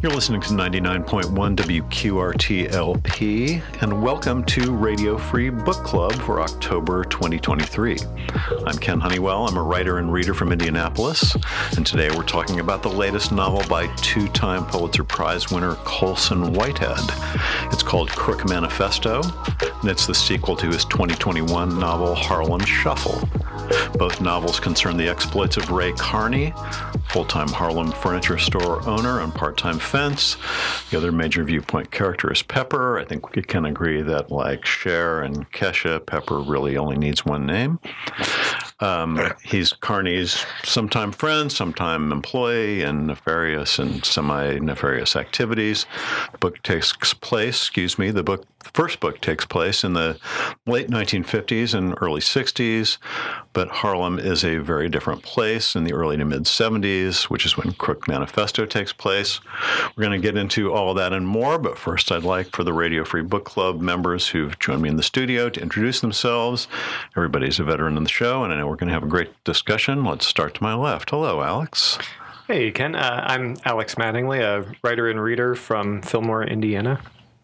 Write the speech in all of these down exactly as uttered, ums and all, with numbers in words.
You're listening to ninety-nine point one W Q R T L P, and welcome to Radio Free Book Club for October twenty twenty-three. I'm Ken Honeywell. I'm a writer and reader from Indianapolis, and today we're talking about the latest novel by two-time Pulitzer Prize winner Colson Whitehead. It's called Crook Manifesto, and it's the sequel to his twenty twenty-one novel Harlem Shuffle. Both novels concern the exploits of Ray Carney, full-time Harlem furniture store owner and part-time fence. The other major viewpoint character is Pepper. I think we can agree that, like Cher and Kesha, Pepper really only needs one name. Um, he's Carney's sometime friend, sometime employee in nefarious and semi-nefarious activities. The book takes place, excuse me, the book, the first book takes place in the late nineteen fifties and early sixties, but Harlem is a very different place in the early to mid-seventies, which is when Crook Manifesto takes place. We're going to get into all of that and more, but first I'd like for the Radio Free Book Club members who've joined me in the studio to introduce themselves. Everybody's a veteran in the show, and I know we're going to have a great discussion. Let's start to my left. Hello, Alex. Hey, Ken. Uh, I'm Alex Mattingly, a writer and reader from Fillmore, Indiana.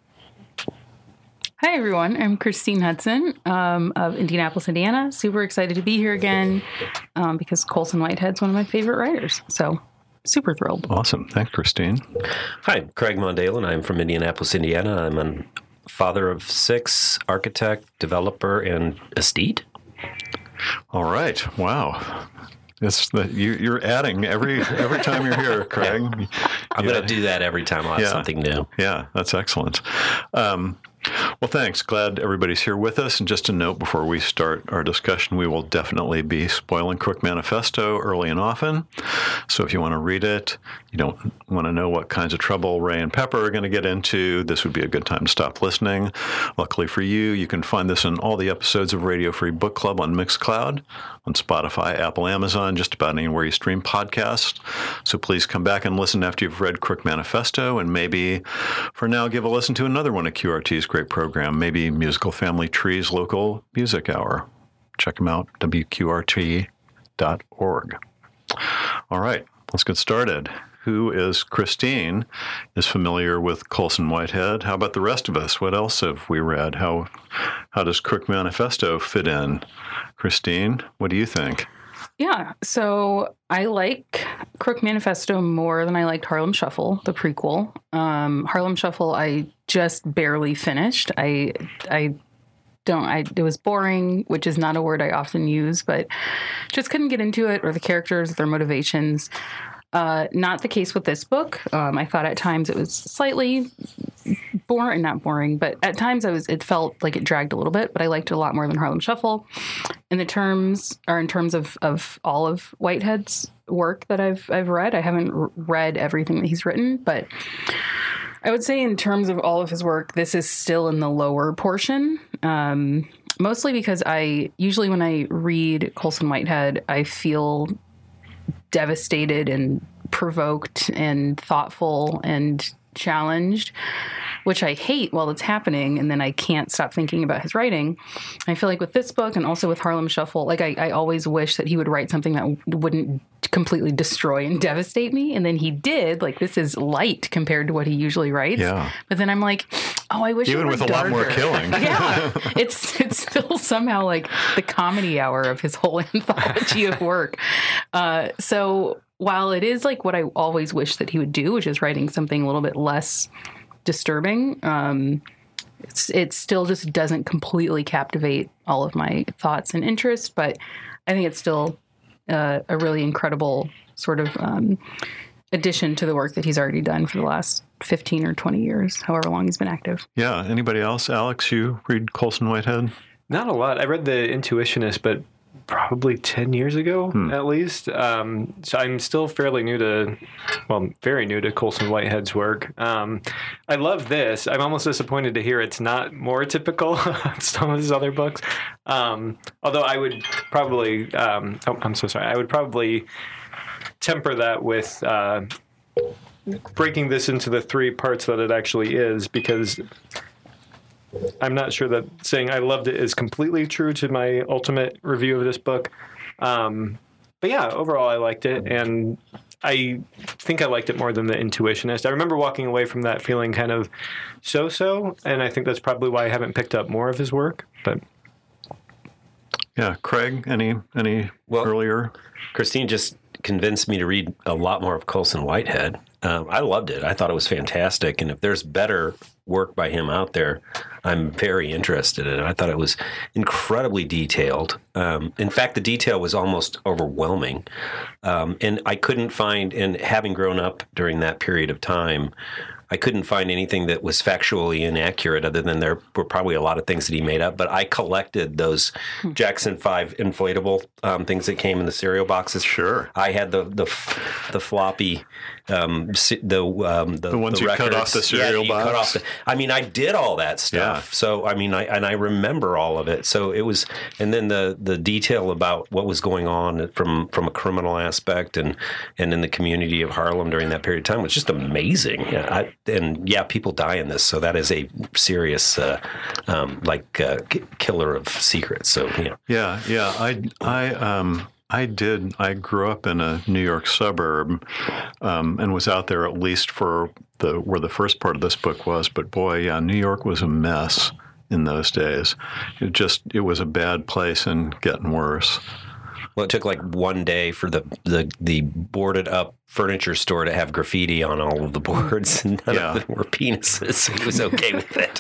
Hi, everyone. I'm Christine Hudson um, of Indianapolis, Indiana. Super excited to be here again um, because Colson Whitehead's one of my favorite writers. So super thrilled. Awesome. Thanks, Christine. Hi, Craig Mondale, I'm from Indianapolis, Indiana. I'm a father of six, architect, developer, and estate. All right. Wow. It's the, you, you're adding every every time you're here, Craig. Yeah. I'm yeah. going to do that every time I have yeah. something new. Yeah, that's excellent. Um, well, thanks. Glad everybody's here with us. And just a note before we start our discussion, we will definitely be spoiling Crook Manifesto early and often. So if you want to read it, you don't want to know what kinds of trouble Ray and Pepper are going to get into, this would be a good time to stop listening. Luckily for you, you can find this in all the episodes of Radio Free Book Club on Mixcloud, on Spotify, Apple, Amazon, just about anywhere you stream podcasts. So please come back and listen after you've read Crook Manifesto, and maybe for now give a listen to another one of Q R T's great program, maybe Musical Family Tree's Local Music Hour. Check them out, W Q R T dot org. All right, let's get started. Who is Christine is familiar with Colson Whitehead? How about the rest of us? What else have we read? How how does Crook Manifesto fit in? Christine, what do you think? Yeah, so I like Crook Manifesto more than I liked Harlem Shuffle, the prequel. Um, Harlem Shuffle, I just barely finished. I, I don't, I, it was boring, which is not a word I often use, but just couldn't get into it, or the characters, their motivations. Uh, not the case with this book. Um, I thought at times it was slightly boring, not boring, but at times I was. It felt like it dragged a little bit, but I liked it a lot more than Harlem Shuffle. In the terms, or in terms of, of all of Whitehead's work that I've I've read, I haven't r- read everything that he's written, but I would say in terms of all of his work, this is still in the lower portion. Um, mostly because I usually when I read Colson Whitehead, I feel devastated and provoked and thoughtful and challenged, which I hate while it's happening, and then I can't stop thinking about his writing. I feel like with this book and also with Harlem Shuffle, like I, I always wish that he would write something that wouldn't completely destroy and devastate me, and then he did. Like, this is light compared to what he usually writes. Yeah. But then I'm like, oh, I wish even it were with a darker. lot more killing. Yeah, it's it's still somehow like the comedy hour of his whole anthology of work. Uh, so while it is like what I always wish that he would do, which is writing something a little bit less disturbing, um, it's, it still just doesn't completely captivate all of my thoughts and interests. But I think it's still uh, a really incredible sort of um, addition to the work that he's already done for the last fifteen or twenty years, however long he's been active. Yeah. Anybody else? Alex, you read Colson Whitehead? Not a lot. I read The Intuitionist, but probably ten years ago, hmm. at least. Um, so I'm still fairly new to, well, very new to Colson Whitehead's work. Um, I love this. I'm almost disappointed to hear it's not more typical of some of his other books. Um, although I would probably, um, oh, I'm so sorry, I would probably temper that with uh, breaking this into the three parts that it actually is, because I'm not sure that saying I loved it is completely true to my ultimate review of this book. Um, but yeah, overall I liked it. And I think I liked it more than The Intuitionist. I remember walking away from that feeling kind of so-so, and I think that's probably why I haven't picked up more of his work. But yeah, Craig, any any well, earlier? Christine just convinced me to read a lot more of Colson Whitehead. Um, I loved it. I thought it was fantastic. And if there's better work by him out there, I'm very interested in it. I thought it was incredibly detailed. Um, in fact, the detail was almost overwhelming. Um, and I couldn't find, and having grown up during that period of time, I couldn't find anything that was factually inaccurate other than there were probably a lot of things that he made up. But I collected those Jackson five inflatable um, things that came in the cereal boxes. Sure. I had the the, the floppy, um, the, um, the the ones the you records. cut off the cereal yeah, you box. Cut off the, I mean, I did all that stuff. Yeah. So I mean, I and I remember all of it. So it was, and then the the detail about what was going on from from a criminal aspect and and in the community of Harlem during that period of time was just amazing. Yeah, I, and yeah, people die in this, so that is a serious, uh, um, like, uh, k- killer of secrets. So you know. Yeah, yeah. I, I, um, I did. I grew up in a New York suburb, um, and was out there at least for the where the first part of this book was. But boy, yeah, New York was a mess in those days. It just it was a bad place and getting worse. Well, it took like one day for the, the, the boarded up furniture store to have graffiti on all of the boards, and none Yeah. of them were penises, so he was okay with it.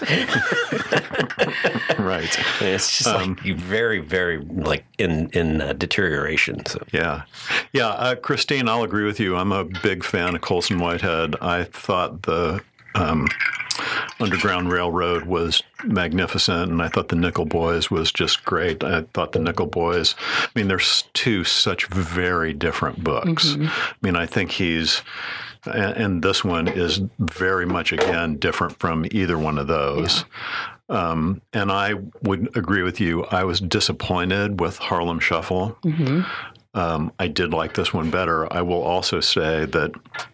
Right. And it's just Um, like very, very like in in uh, deterioration. So Yeah. Yeah. Uh, Christine, I'll agree with you. I'm a big fan of Colson Whitehead. I thought the um, Underground Railroad was magnificent, and I thought the Nickel Boys was just great. I thought the Nickel Boys, I mean, there's two such very different books. Mm-hmm. I mean, I think he's, and, and this one is very much, again, different from either one of those. Yeah. Um, and I would agree with you. I was disappointed with Harlem Shuffle. Mm-hmm. Um, I did like this one better. I will also say that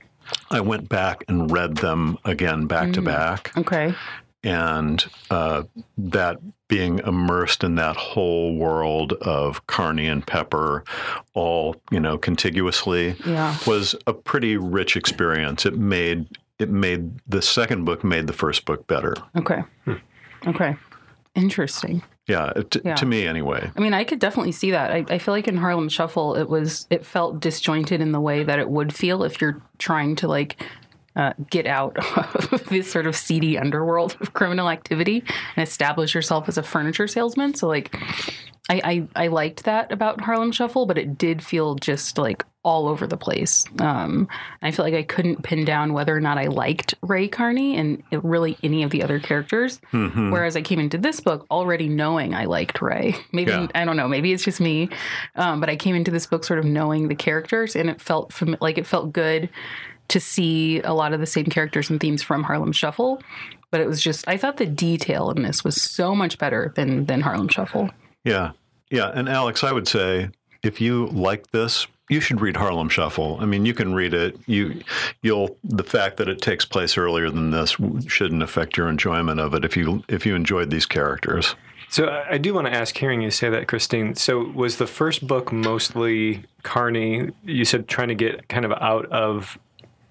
I went back and read them again back mm. to back. Okay. And uh, that being immersed in that whole world of Carney and Pepper, all, you know, contiguously, yeah. was a pretty rich experience. It made it made the second book made the first book better. Okay. Hmm. Okay. Interesting. Yeah, t- yeah, to me anyway. I mean, I could definitely see that. I, I feel like in Harlem Shuffle, it was it felt disjointed in the way that it would feel if you're trying to like uh, get out of this sort of seedy underworld of criminal activity and establish yourself as a furniture salesman. So like, I, I, I liked that about Harlem Shuffle, but it did feel just like all over the place. Um, I feel like I couldn't pin down whether or not I liked Ray Carney and it, really any of the other characters. Mm-hmm. Whereas I came into this book already knowing I liked Ray. Maybe, yeah. I don't know, maybe it's just me. Um, but I came into this book sort of knowing the characters, and it felt fam- like it felt good to see a lot of the same characters and themes from Harlem Shuffle. But it was just, I thought the detail in this was so much better than, than Harlem Shuffle. Yeah. Yeah. And Alex, I would say if you like this, you should read Harlem Shuffle. I mean, you can read it. You, you'll. The fact that it takes place earlier than this shouldn't affect your enjoyment of it if you if you enjoyed these characters. So I do want to ask, hearing you say that, Christine, so was the first book mostly Carney, you said, trying to get kind of out of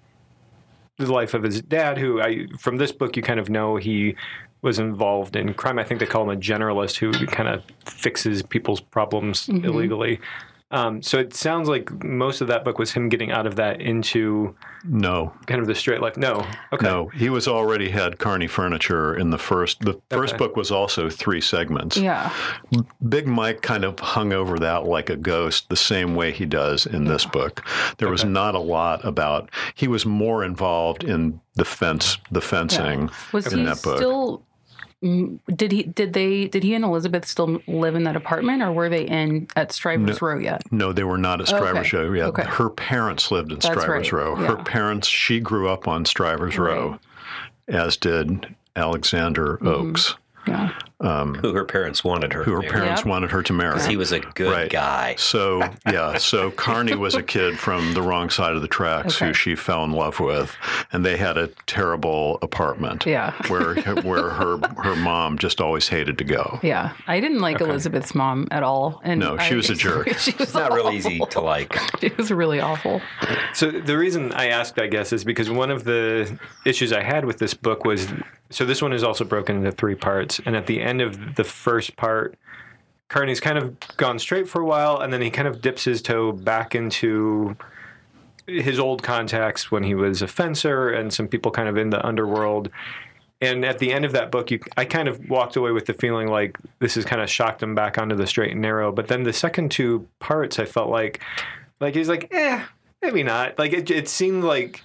the life of his dad, who I, from this book, you kind of know he was involved in crime. I think they call him a generalist who kind of fixes people's problems mm-hmm. illegally. Um, so it sounds like most of that book was him getting out of that into no kind of the straight life. No, okay. No, he was already had Carney Furniture in the first. The first okay. book was also three segments. Yeah, Big Mike kind of hung over that like a ghost, the same way he does in yeah. this book. There okay. was not a lot about. He was more involved in the fence, the fencing yeah. was in he that book. Still, Did he? Did they? Did he and Elizabeth still live in that apartment, or were they in at Strivers no, Row yet? No, they were not at Strivers okay. Row yet. Okay. Her parents lived in That's Strivers right. Row. Yeah. Her parents, she grew up on Strivers right. Row, as did Alexander mm-hmm. Oakes. Yeah. um, who her parents wanted her who her to marry. parents Yep. wanted her to marry. Because he was a good Right. guy. So, yeah, so Carney was a kid from the wrong side of the tracks Okay. who she fell in love with, and they had a terrible apartment Yeah. where where her her mom just always hated to go. Yeah, I didn't like Elizabeth's mom at all. And No, she I- was a jerk. she was It's not real awful. easy to like. It was really awful. So the reason I asked, I guess, is because one of the issues I had with this book was, so this one is also broken into three parts, and at the end of the first part, Carney's kind of gone straight for a while, and then he kind of dips his toe back into his old contacts when he was a fencer and some people kind of in the underworld. And at the end of that book, you, I kind of walked away with the feeling like this has kind of shocked him back onto the straight and narrow. But then the second two parts, I felt like, like he's like, eh, maybe not. Like it, it seemed like,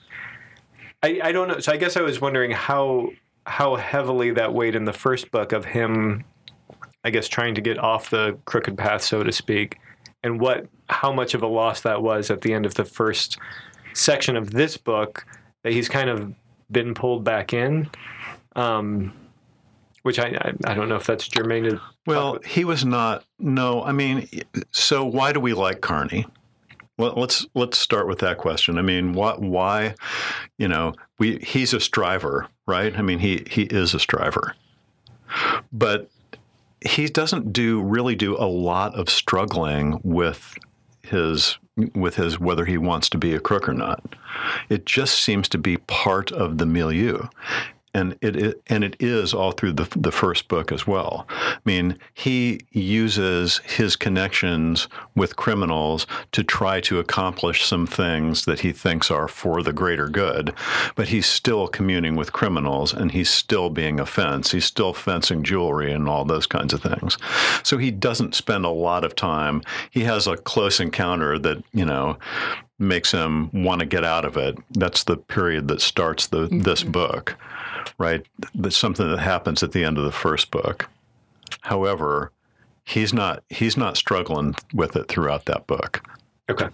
I, I don't know. So I guess I was wondering how how heavily that weighed in the first book of him, I guess, trying to get off the crooked path, so to speak, and what how much of a loss that was at the end of the first section of this book that he's kind of been pulled back in. Um, which I, I I don't know if that's germane to. Well, he was not. No, I mean, so why do we like Carney? Well, let's let's start with that question. I mean, what, why, you know, we he's a striver, right? I mean, he he is a striver, but he doesn't do really do a lot of struggling with his with his whether he wants to be a crook or not. It just seems to be part of the milieu. And it, it and it is all through the the first book as well. I mean, he uses his connections with criminals to try to accomplish some things that he thinks are for the greater good, but he's still communing with criminals, and he's still being a fence. He's still fencing jewelry and all those kinds of things. So he doesn't spend a lot of time. He has a close encounter that, you know, makes him want to get out of it. That's the period that starts the mm-hmm. this book. Right? That's something that happens at the end of the first book. However, he's not he's not struggling with it throughout that book. Okay.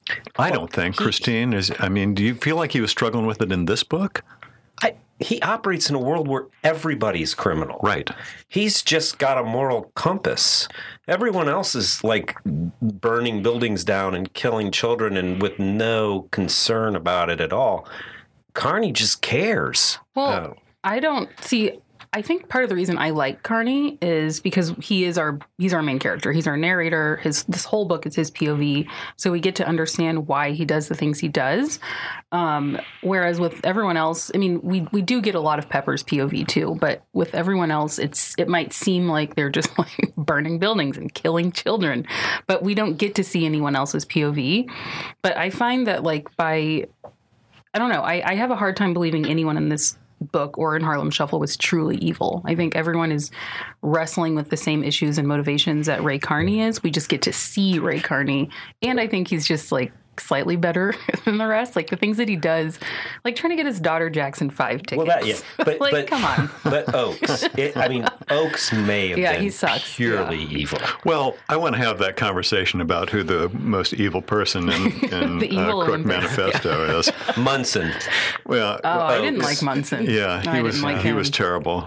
I don't think Christine is. I mean, do you feel like he was struggling with it in this book? I, he operates in a world where everybody's criminal. Right. He's just got a moral compass. Everyone else is like burning buildings down and killing children and with no concern about it at all. Carney just cares. Well, Oh. I don't see. I think part of the reason I like Carney is because he is our he's our main character. He's our narrator. His this whole book is his P O V, so we get to understand why he does the things he does. Um, whereas with everyone else, I mean, we we do get a lot of Pepper's P O V too, but with everyone else, it's it might seem like they're just like burning buildings and killing children, but we don't get to see anyone else's P O V. But I find that like by I don't know, I, I have a hard time believing anyone in this book or in Harlem Shuffle was truly evil. I think everyone is wrestling with the same issues and motivations that Ray Carney is. We just get to see Ray Carney. And I think he's just like slightly better than the rest. Like the things that he does, like trying to get his daughter Jackson five tickets. Well, that, yeah. But, like, but, come on. But Oakes, it, I mean, Oakes may have Yeah, been he sucks. purely Yeah. evil. Well, I want to have that conversation about who the most evil person in, in The evil uh, Crook Olympus. Manifesto is. Munson. Well, Oh, I didn't Oakes. like Munson. yeah, he I was didn't like he him. was terrible.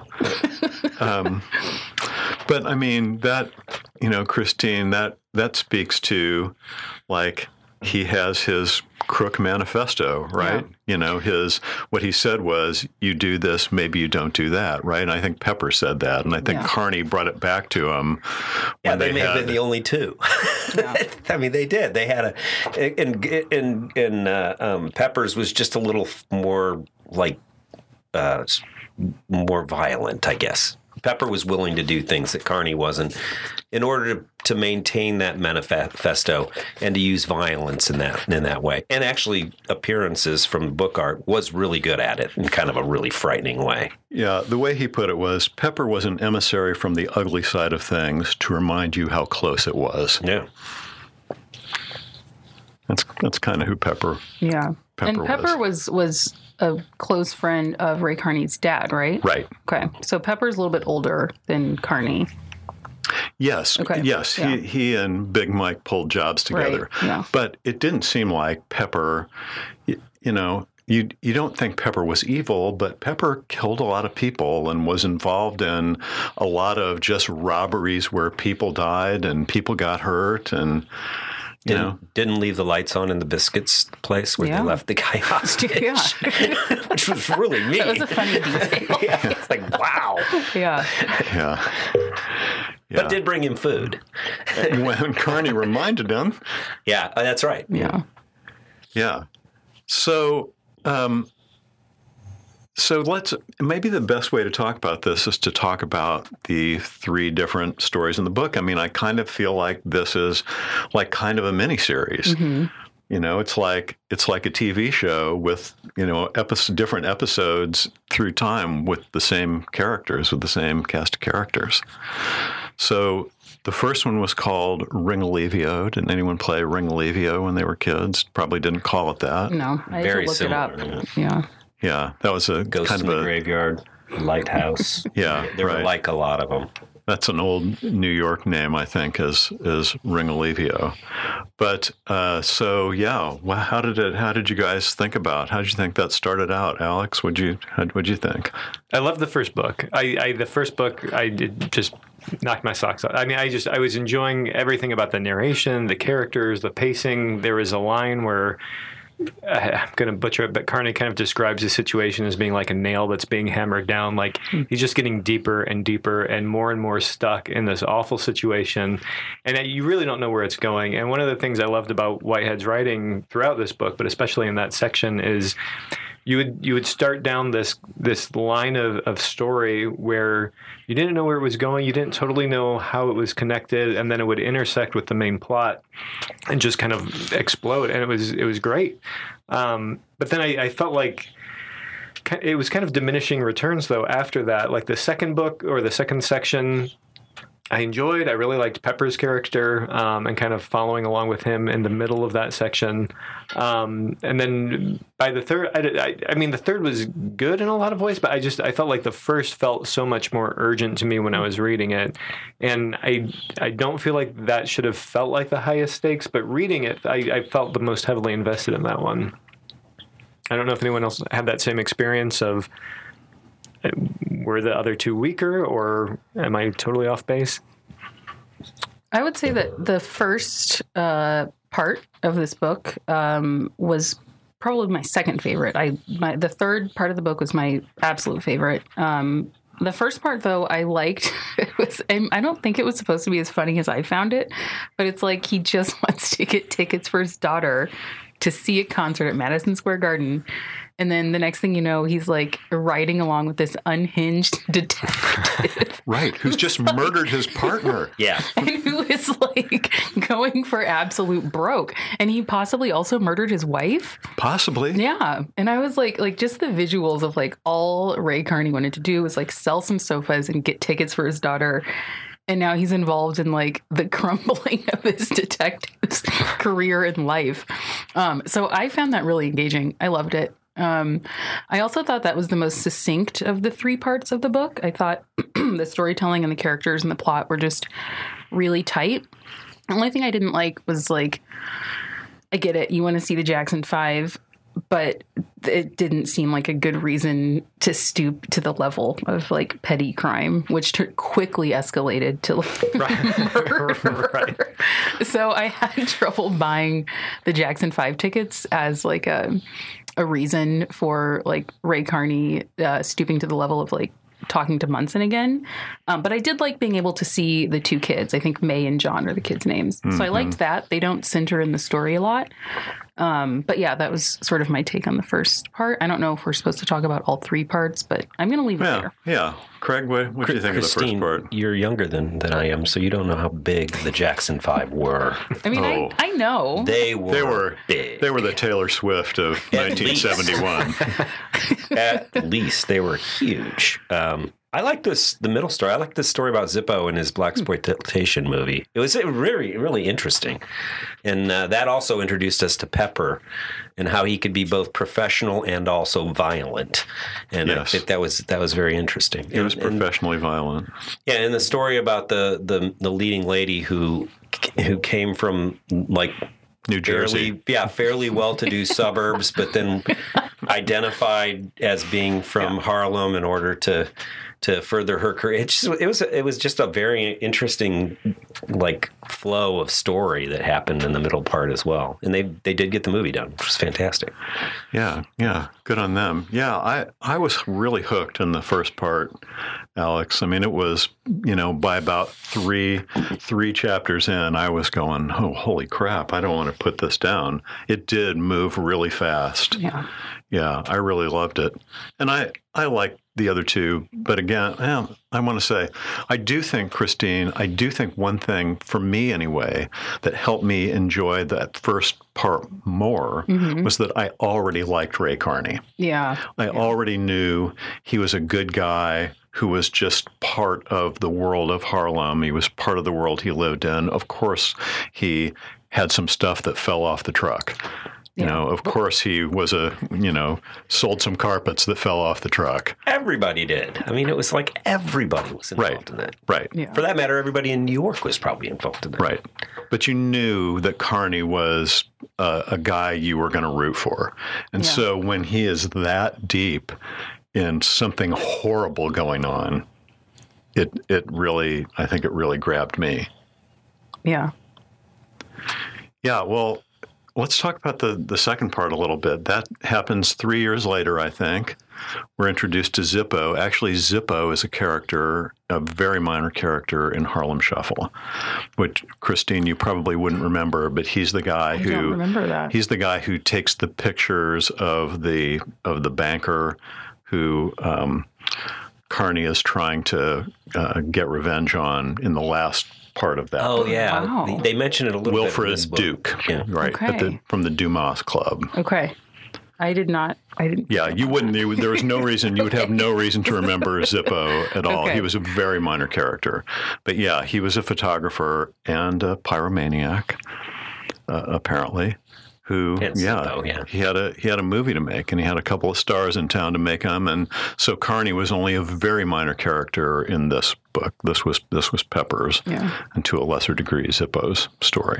um, but I mean that you know, Christine, that that speaks to like he has his Crook Manifesto, right? Yeah. You know, his what he said was, "You do this, maybe you don't do that," right? And I think Pepper said that, and I think Yeah. Carney brought it back to him. Yeah, when they, may had, have been the only two. Yeah. I mean, they did. They had a, and and and uh, um, Pepper's was just a little more like, uh, more violent, I guess. Pepper was willing to do things that Carney wasn't, in order to, to maintain that manifesto and to use violence in that in that way. And actually, appearances from book art was really good at it in kind of a really frightening way. Yeah, the way he put it was, Pepper was an emissary from the ugly side of things to remind you how close it was. Yeah. That's that's kind of who Pepper. Yeah. Pepper and Pepper was. was a close friend of Ray Carney's dad, right? Right. Okay. So Pepper's a little bit older than Carney. Yes. Okay. Yes. Yeah. He he and Big Mike pulled jobs together. Right. Yeah. But it didn't seem like Pepper, you, you know, you you don't think Pepper was evil, but Pepper killed a lot of people and was involved in a lot of just robberies where people died and people got hurt, and you didn't, know didn't leave the lights on in the biscuits place where Yeah. they left the guy hostage, Yeah. which was really mean. That was a funny detail. Yeah, it's like, wow. Yeah. yeah. But Yeah. did bring him food. When Carney reminded him, Yeah, uh, that's right. Yeah. yeah. So, um, so let's maybe the best way to talk about this is to talk about the three different stories in the book. I mean, I kind of feel like this is like kind of a miniseries. Mm-hmm. You know, it's like it's like a T V show with, you know, episode, different episodes through time with the same characters, with the same cast of characters. So the first one was called Ringolevio. Didn't anyone play Ringolevio when they were kids? Probably didn't call it that. No, I had Very to look similar, it up. yeah. Yeah. Yeah, that was a Ghosts kind in of the a Graveyard, Lighthouse. Yeah, there right. were like a lot of them. That's an old New York name, I think, is is Ringolevio. But uh, so yeah, well, how did it? How did you guys think about? How did you think that started out, Alex? Would you What'd you think? I love the first book. I, I the first book I did just knocked my socks off. I mean, I just I was enjoying everything about the narration, the characters, the pacing. There was a line where I'm going to butcher it, but Carney kind of describes the situation as being like a nail that's being hammered down. Like he's just getting deeper and deeper and more and more stuck in this awful situation. And you really don't know where it's going. And one of the things I loved about Whitehead's writing throughout this book, but especially in that section, is you would you would start down this this line of, of story where you didn't know where it was going, you didn't totally know how it was connected, and then it would intersect with the main plot and just kind of explode. And it was it was great. Um, but then I, I felt like it was kind of diminishing returns though after that. Like the second book or the second section, I enjoyed. I really liked Pepper's character um, and kind of following along with him in the middle of that section. Um, and then by the third, I, I, I mean, the third was good in a lot of ways, but I just, I felt like the first felt so much more urgent to me when I was reading it. And I, I don't feel like that should have felt like the highest stakes, but reading it, I, I felt the most heavily invested in that one. I don't know if anyone else had that same experience of, were the other two weaker, or am I totally off base? I would say that the first uh, part of this book um, was probably my second favorite. I my, the third part of the book was my absolute favorite. Um, the first part, though, I liked. It was. I don't think it was supposed to be as funny as I found it, but it's like he just wants to get tickets for his daughter to see a concert at Madison Square Garden. And then the next thing you know, he's like riding along with this unhinged detective. Right, who's just murdered his partner. Yeah. And who is like going for absolute broke. And he possibly also murdered his wife. Possibly. Yeah. And I was like, like just the visuals of like all Ray Carney wanted to do was like sell some sofas and get tickets for his daughter. And now he's involved in like the crumbling of his detective's career and life. Um, so I found that really engaging. I loved it. Um, I also thought that was the most succinct of the three parts of the book. I thought the storytelling and the characters and the plot were just really tight. The only thing I didn't like was like, I get it, you want to see the Jackson Five, but it didn't seem like a good reason to stoop to the level of like petty crime, which t- quickly escalated to like Right. murder. Right. So I had trouble buying the Jackson Five tickets as like a a reason for like Ray Carney uh, stooping to the level of like talking to Munson again. Um, but I did like being able to see the two kids. I think May and John are the kids' names. Mm-hmm. So I liked that. They don't center in the story a lot. Um, but yeah, that was sort of my take on the first part. I don't know if we're supposed to talk about all three parts, but I'm going to leave it Yeah, there. yeah. Craig, what, what do you think Christine, of the first part? You're younger than, than I am, so you don't know how big the Jackson Five were. I mean, Oh. I, I know. They were They were big. They were the Taylor Swift of At nineteen seventy-one. At least they were huge. Um, I like this, the middle story. I like this story about Zippo and his blaxploitation movie. It was really, really interesting. And uh, that also introduced us to Pepper and how he could be both professional and also violent. And Yes. I think that was that was very interesting. He was And- and- professionally violent. Yeah, and the story about the, the, the leading lady who who came from like New Jersey. Fairly, yeah, fairly well-to-do suburbs, but then identified as being from yeah. Harlem in order to to further her career. It, just, it was it was just a very interesting like flow of story that happened in the middle part as well. And they they did get the movie done, which was fantastic. Yeah, yeah, good on them. Yeah, I I was really hooked in the first part, Alex. I mean, it was, you know, by about three three chapters in, I was going, oh, holy crap! I don't want to put this down. It did move really fast. Yeah, yeah, I really loved it, and I I liked the other two, but again, well, I want to say, I do think, Christine, I do think one thing, for me anyway, that helped me enjoy that first part more mm-hmm. was that I already liked Ray Carney. Yeah. I yeah. already knew he was a good guy who was just part of the world of Harlem. He was part of the world he lived in. Of course, he had some stuff that fell off the truck. You yeah. know, of course, he was a, you know, sold some carpets that fell off the truck. Everybody did. I mean, it was like everybody was involved right. in that. Right. Yeah. For that matter, everybody in New York was probably involved in that. Right. But you knew that Carney was a, a guy you were going to root for. And yeah. so when he is that deep in something horrible going on, it it really, I think it really grabbed me. Yeah. Yeah, well, let's talk about the, the second part a little bit. That happens three years later, I think. We're introduced to Zippo. Actually, Zippo is a character, a very minor character in Harlem Shuffle, which, Christine, you probably wouldn't remember, but he's the guy I who don't remember that. He's the guy who takes the pictures of the of the banker who um, Carney is trying to uh, get revenge on in the last part of that. Oh, book. yeah. Wow. They, they mention it a little Wilfred bit in this book. Duke, yeah. right, Okay. at the, from the Dumas Club. Okay. I did not. I didn't. Yeah, you wouldn't. You, there was no reason. You would have no reason to remember Zippo at all. Okay. He was a very minor character. But yeah, he was a photographer and a pyromaniac, uh, apparently. Who? It's yeah, Zippo, yeah. He had a he had a movie to make, and he had a couple of stars in town to make them. And so Carney was only a very minor character in this book. This was this was Pepper's, Yeah. and to a lesser degree Zippo's story.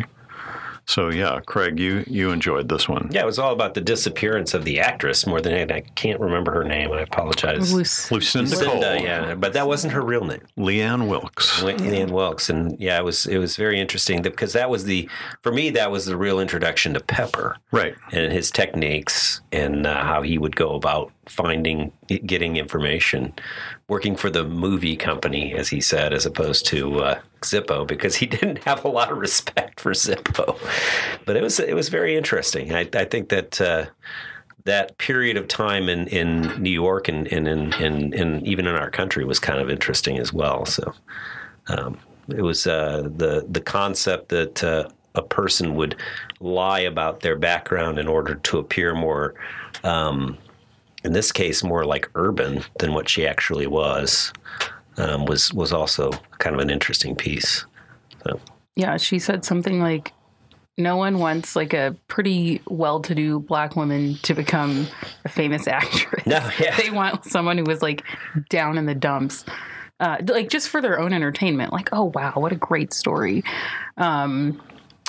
So yeah, Craig, you you enjoyed this one. Yeah, it was all about the disappearance of the actress more than anything. I can't remember her name. I apologize. Luc- Lucinda, Lucinda, Cole. yeah, but that wasn't her real name. Leanne Wilkes. Leanne Wilkes, and yeah, it was it was very interesting because that was the for me that was the real introduction to Pepper, Right. and his techniques and uh, how he would go about finding, getting information, working for the movie company, as he said, as opposed to uh, Zippo, because he didn't have a lot of respect for Zippo. But it was it was very interesting. I, I think that uh, that period of time in, in New York and, and in, in, in even in our country was kind of interesting as well. So um, it was uh, the the concept that uh, a person would lie about their background in order to appear more, um, in this case, more like urban than what she actually was, um, was was also kind of an interesting piece. So. Yeah, she said something like, no one wants like a pretty well-to-do black woman to become a famous actress. No, yeah. They want someone who was like down in the dumps, uh, like just for their own entertainment. Like, oh, wow, what a great story. Um,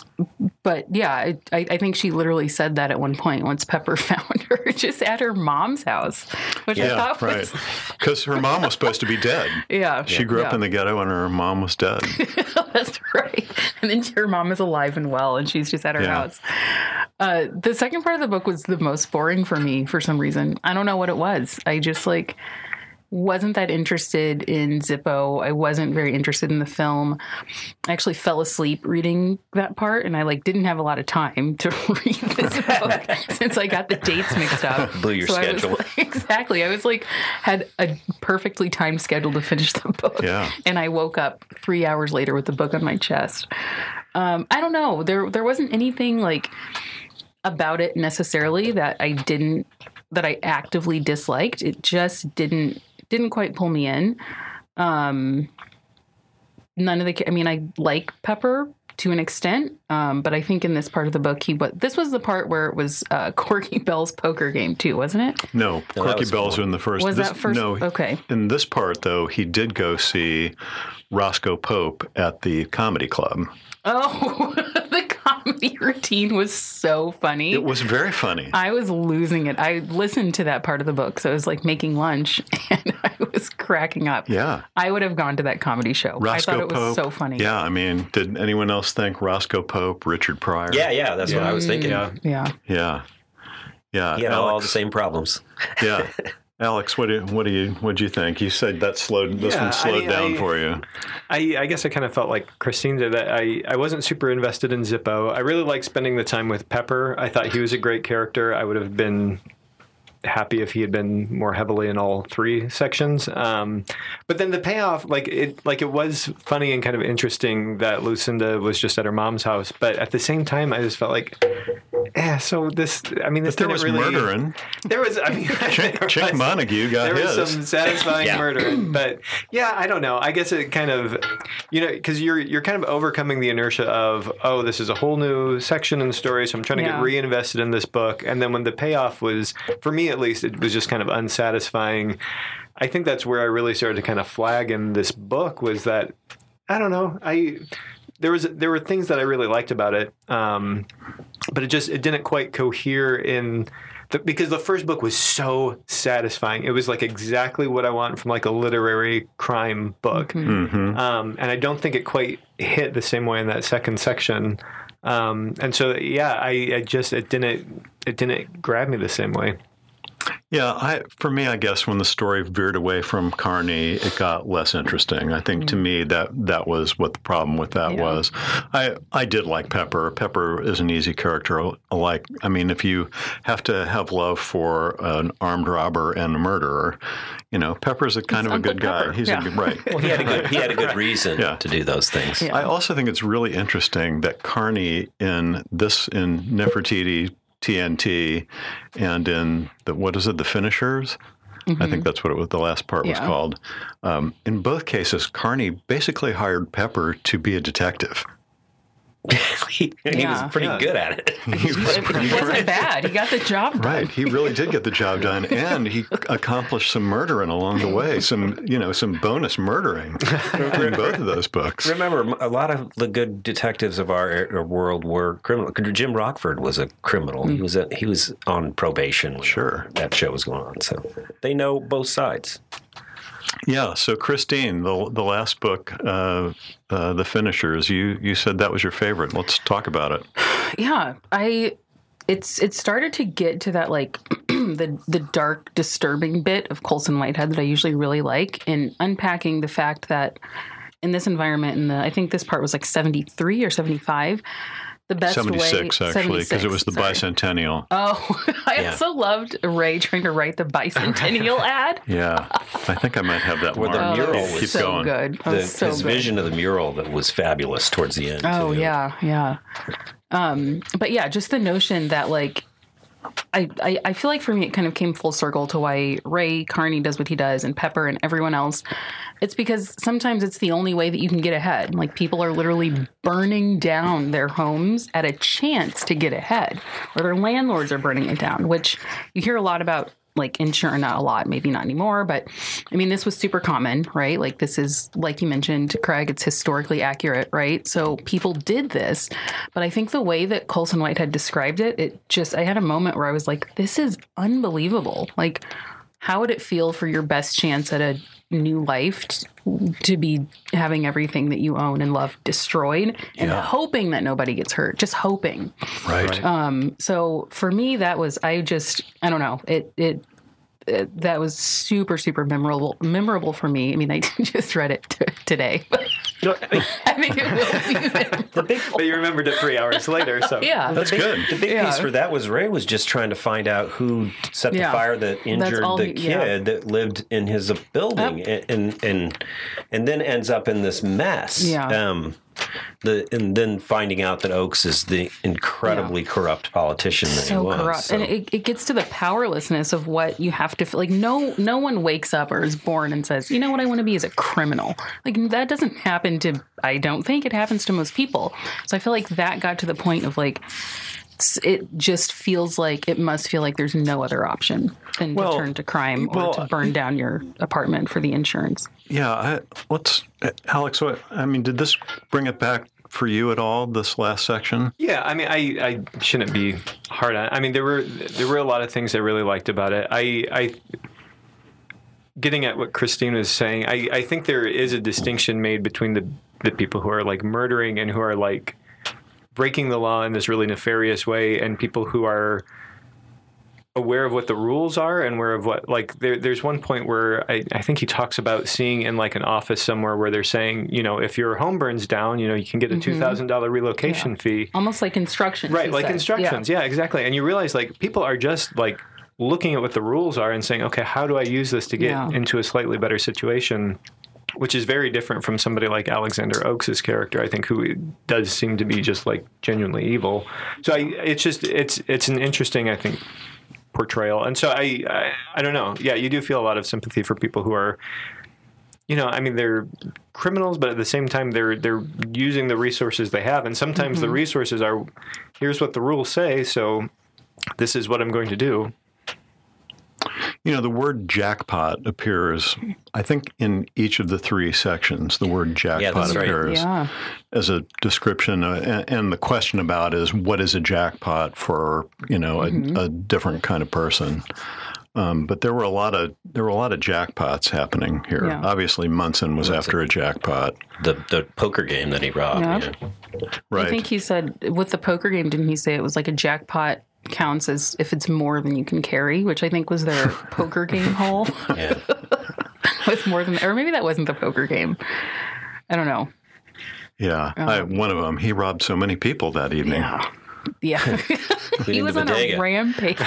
but yeah, I, I think she literally said that at one point once Pepper found her just at her mom's house, which I Yeah, thought right. was... Because her mom was supposed to be dead. Yeah. She grew yeah. up in the ghetto and her mom was dead. That's right. And then her mom is alive and well, and she's just at her Yeah. house. Uh, the second part of the book was the most boring for me for some reason. I don't know what it was. I just like wasn't that interested in Zippo. I wasn't very interested in the film. I actually fell asleep reading that part, and I like didn't have a lot of time to read this book since I got the dates mixed up. Blew your so schedule. I was, like, exactly. I was like had a perfectly timed schedule to finish the book, Yeah. and I woke up three hours later with the book on my chest. Um, I don't know. There there wasn't anything like about it necessarily that I didn't that I actively disliked. It just didn't didn't quite pull me in. Um, none of the I mean, I like Pepper to an extent, um, but I think in this part of the book, he but this was the part where it was uh, Corky Bell's poker game too, wasn't it? No, No, that Corky was Bells cool. were in the first. Was this, that first? No. Okay. In this part, though, he did go see Roscoe Pope at the comedy club. Oh, the comedy routine was so funny. It was very funny. I was losing it. I listened to that part of the book, so I was like making lunch, and I was cracking up. Yeah. I would have gone to that comedy show. Roscoe I thought it was Pope. so funny. Yeah, I mean, did anyone else think Roscoe Pope, Richard Pryor? Yeah, yeah, that's what I was thinking. Yeah. Yeah. Yeah. Yeah. He had Alex, all the same problems. Yeah. Alex, what do what do you what do you think? You said that slowed this Yeah, one slowed I- down I- for you. I, I guess I kind of felt like Christine did. That I, I wasn't super invested in Zippo. I really liked spending the time with Pepper. I thought he was a great character. I would have been happy if he had been more heavily in all three sections. Um, but then the payoff, like it, like it was funny and kind of interesting that Lucinda was just at her mom's house. But at the same time, I just felt like, eh. So this, I mean, this But there didn't was really, murdering. There was, I mean, Chick, there Chick was- Montague got there his. was some satisfying Yeah. murder, but yeah, I don't know. I guess it kind of, you know, because you're you're kind of overcoming the inertia of, oh, this is a whole new section in the story, so I'm trying to Yeah. get reinvested in this book. And then when the payoff was, for me at least, it was just kind of unsatisfying. I think that's where I really started to kind of flag in this book was that, I don't know, I there was there were things that I really liked about it, um, but it just it didn't quite cohere in. The, because the first book was so satisfying. It was like exactly what I want from like a literary crime book. Mm-hmm. Um, and I don't think it quite hit the same way in that second section. Um, and so, yeah, I, I just, it didn't, it didn't grab me the same way. Yeah, I for me, I guess when the story veered away from Carney, it got less interesting. I think to me that that was what the problem with that Yeah. was. I I did like Pepper. Pepper is an easy character. Like, I mean, if you have to have love for an armed robber and a murderer, you know, Pepper's a kind It's of a Uncle good guy. Pepper. He's Yeah. a good right. Well, he had a good he had a good reason Yeah. to do those things. Yeah. I also think it's really interesting that Carney in this in Nefertiti T N T and in the what is it the Finishers? I think that's what it was. The last part was Yeah. called. Um, in both cases, Carney basically hired Pepper to be a detective. he, he Yeah. was pretty Yeah. good at it. He was It, pretty it wasn't great. bad. He got the job done. Right, he really did get the job done, and he accomplished some murdering along the way. Some, you know, some bonus murdering in both of those books. Remember, a lot of the good detectives of our, our world were criminal. Jim Rockford was a criminal. He was a, he was on probation when Sure. that show was going on. So they know both sides. Yeah. So, Christine, the the last book, uh, uh, The Finishers, you you said that was your favorite. Let's talk about it. Yeah, I it's it started to get to that like the the dark, disturbing bit of Colson Whitehead that I usually really like, and unpacking the fact that in this environment, in the I think this part was like seventy-three or seventy-five. The best seventy-six, way, actually, because it was the sorry. bicentennial. Oh, I Yeah. also loved Ray trying to write the bicentennial ad. Yeah, I think I might have that Where the marked. Oh, that mural was Keep so going. good. That The, was so his good. vision of the mural that was fabulous towards the end. Oh too. yeah, yeah. Um, but yeah, just the notion that like I, I I feel like for me it kind of came full circle to why Ray Carney does what he does and Pepper and everyone else. It's because sometimes it's the only way that you can get ahead. Like people are literally burning down their homes at a chance to get ahead, or their landlords are burning it down, which you hear a lot about. Like insurance, not a lot, maybe not anymore, but I mean, this was super common, right? Like this is, like you mentioned, Craig, it's historically accurate, right? So people did this, but I think the way that Colson Whitehead described it, it just, I had a moment where I was like, this is unbelievable. Like, how would it feel for your best chance at a new life t- to be having everything that you own and love destroyed and Yeah. hoping that nobody gets hurt, just hoping. Right. Um, so for me, that was, I just, I don't know, it, it, it that was super, super memorable, memorable for me. I mean, I just read it t- today. I think it will be memorable. But you remembered it three hours later. So Yeah. That's good. The big Yeah. piece for that was Ray was just trying to find out who set the Yeah. fire that injured all the he- kid yeah. that lived in his building, and, and and and then ends up in this mess. Yeah. Um, the and then finding out that Oakes is the incredibly corrupt politician that he So was. corrupt, So- and it, it gets to the powerlessness of what you have to feel. Like no, no one wakes up or is born and says, "You know what I want to be is a criminal." Like that doesn't happen to. I don't think it happens to most people. So I feel like that got to the point of like. It just feels like it must feel like there's no other option than Well, to turn to crime or well, to burn down your apartment for the insurance. Yeah, I, let's, Alex. What I mean, did this bring it back for you at all, this last section? Yeah, I mean, I, I shouldn't be hard on it. I mean, there were there were a lot of things I really liked about it. I, I getting at what Christine was saying, I, I think there is a distinction made between the, the people who are like murdering and who are like breaking the law in this really nefarious way, and people who are aware of what the rules are and aware of what, like, there, there's one point where I, I think he talks about seeing in like an office somewhere where they're saying, you know, if your home burns down, you know, you can get a two thousand dollars relocation Yeah. fee. Almost like instructions. Right, he like said. instructions. Yeah. yeah, exactly. And you realize like people are just like looking at what the rules are and saying, okay, how do I use this to get Yeah. into a slightly better situation? Which is very different from somebody like Alexander Oakes' character, I think, who does seem to be just like genuinely evil. So I, it's just, it's, it's an interesting, I think, portrayal. And so I, I I don't know. Yeah, you do feel a lot of sympathy for people who are, you know, I mean, they're criminals, but at the same time, they're they're using the resources they have. And sometimes mm-hmm. the resources are, here's what the rules say, so this is what I'm going to do. You know, the word jackpot appears, I think, in each of the three sections. The word jackpot yeah, that's appears right. yeah. as a description. Uh, and, and the question about is, what is a jackpot for, you know, mm-hmm. a, a different kind of person? Um, but there were a lot of there were a lot of jackpots happening here. Yeah. Obviously, Munson was Munson. after a jackpot. The the poker game that he robbed. Yeah. Yeah. Right. I think he said with the poker game, didn't he say it was like a jackpot counts as if it's more than you can carry, which I think was their poker game hole. Yeah. With more than, or maybe that wasn't the poker game. I don't know. Yeah, um, I, one of them. He robbed so many people that evening. Yeah, yeah. He was on a rampage.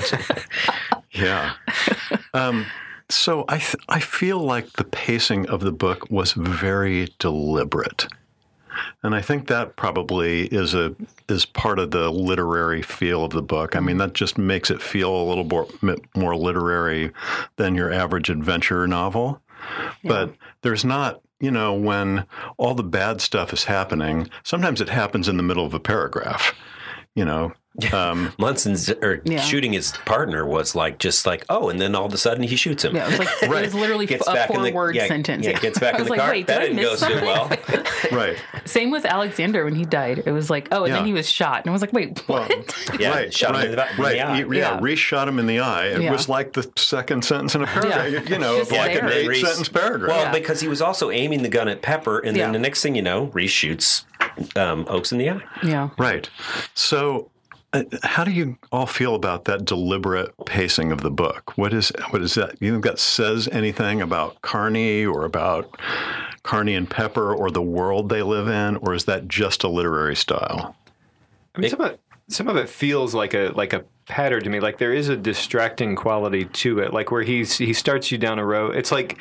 Yeah. Um, so I th- I feel like the pacing of the book was very deliberate. And I think that probably is a is part of the literary feel of the book. I mean, that just makes it feel a little more, more literary than your average adventure novel. Yeah. But there's not, you know, when all the bad stuff is happening, sometimes it happens in the middle of a paragraph, you know. Um, Munson's or yeah. shooting his partner was like just like oh, and then all of a sudden he shoots him. Yeah, it was like right. it was literally gets a the, four-word yeah, sentence. Yeah, gets back in the like, car. Wait, that did didn't go so well. Right. Same with Alexander when he died. It was like oh, and yeah. then he was shot, and I was like, wait, what? Well, yeah, right, shot right, him in the, in right. the eye. Yeah, yeah, Reese shot him in the eye. It yeah. was like the second sentence in a paragraph. Yeah. You know, yeah, like an eight-sentence paragraph. Well, yeah. because he was also aiming the gun at Pepper, and then yeah. the next thing you know, Reese shoots um, Oakes in the eye. Yeah. Right. So. Uh, how do you all feel about that deliberate pacing of the book? What is what is that? You think that says anything about Carney or about Carney and Pepper or the world they live in, or is that just a literary style? I mean, some of it, some of it feels like a like a pattern to me. Like there is a distracting quality to it. Like where he's he starts you down a road. It's like.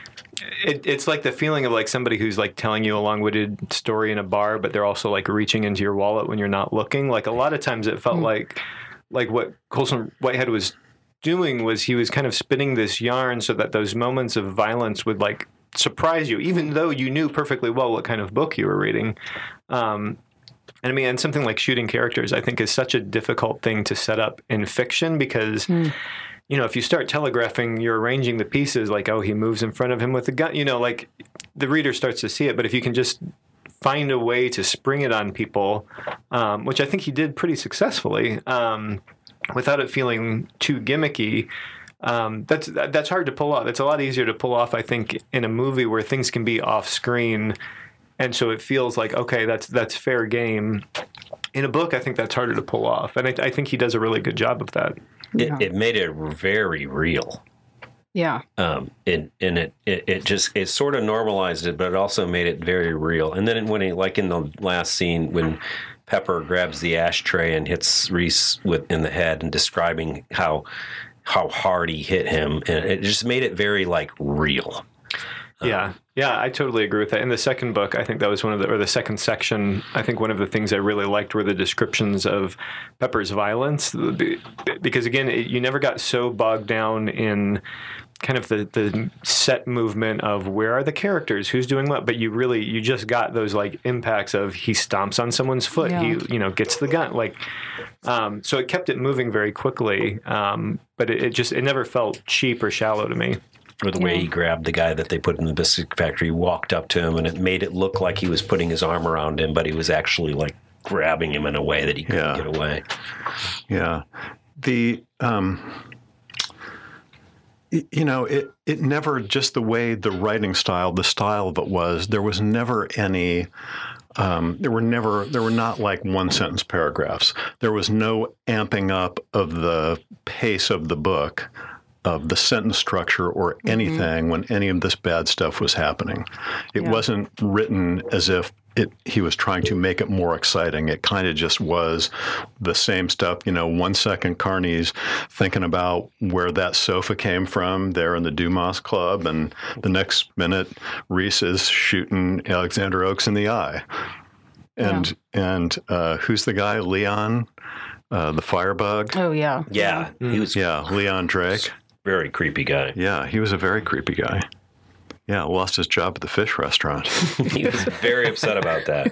It, it's like the feeling of like somebody who's like telling you a long-winded story in a bar, but they're also like reaching into your wallet when you're not looking. Like a lot of times it felt mm. like like what Colson Whitehead was doing was he was kind of spinning this yarn so that those moments of violence would like surprise you, even though you knew perfectly well what kind of book you were reading. Um, and I mean, and something like shooting characters, I think, is such a difficult thing to set up in fiction because. Mm. You know, if you start telegraphing, you're arranging the pieces like, oh, he moves in front of him with a gun, you know, like the reader starts to see it. But if you can just find a way to spring it on people, um, which I think he did pretty successfully, um, without it feeling too gimmicky, um, that's that's hard to pull off. It's a lot easier to pull off, I think, in a movie where things can be off screen. And so it feels like, OK, that's that's fair game. In a book, I think that's harder to pull off. And I, I think he does a really good job of that. It, yeah. it made it very real. Yeah. Um, and and it, it, it just, it sort of normalized it, but it also made it very real. And then when he, like in the last scene, when Pepper grabs the ashtray and hits Reese with in the head and describing how, how hard he hit him, and it just made it very like real. Yeah, yeah, I totally agree with that. In the second book, I think that was one of the, or the second section, I think one of the things I really liked were the descriptions of Pepper's violence. Because again, it, you never got so bogged down in kind of the, the set movement of where are the characters, who's doing what, but you really, you just got those like impacts of he stomps on someone's foot, yeah. he, you know, gets the gun. Like, um, so it kept it moving very quickly, um, but it, it just, it never felt cheap or shallow to me. or the way he grabbed the guy that they put in the biscuit factory, walked up to him, and it made it look like he was putting his arm around him, but he was actually like grabbing him in a way that he couldn't Yeah. get away. Yeah. The, um, y- you know, it, it never, just the way the writing style, the style of it was, there was never any, um, there were never, there were not like one sentence paragraphs. There was no amping up of the pace of the book, of the sentence structure or anything mm-hmm. when any of this bad stuff was happening. It yeah. wasn't written as if it he was trying to make it more exciting. It kind of just was the same stuff. You know, one second Carney's thinking about where that sofa came from there in the Dumas Club, and the next minute Reese is shooting Alexander Oakes in the eye. And yeah. and uh, who's the guy? Leon, uh, the firebug. Oh yeah, yeah. He was yeah, Leon Drake. Very creepy guy. Yeah, he was a very creepy guy. Yeah, lost his job at the fish restaurant. He was very upset about that.